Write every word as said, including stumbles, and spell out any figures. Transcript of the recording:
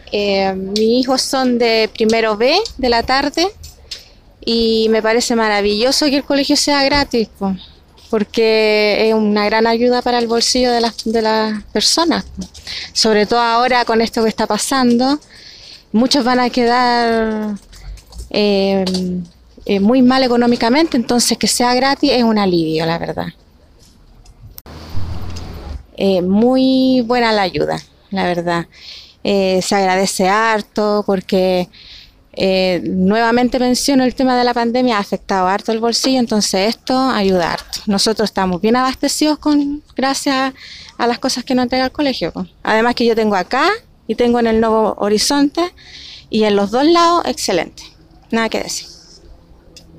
Eh, mis hijos son de primero B de la tarde y me parece maravilloso que el colegio sea gratis, po, porque es una gran ayuda para el bolsillo de las, de las personas, po. Sobre todo ahora con esto que está pasando, muchos van a quedar eh, eh, muy mal económicamente, entonces que sea gratis es un alivio, la verdad. Eh, muy buena la ayuda, la verdad. Eh, se agradece harto porque eh, nuevamente menciono el tema de la pandemia ha afectado harto el bolsillo, entonces esto ayuda harto. Nosotros estamos bien abastecidos con gracias a las cosas que nos entrega el colegio. Además que yo tengo acá y tengo en el Nuevo Horizonte y en los dos lados excelente, nada que decir.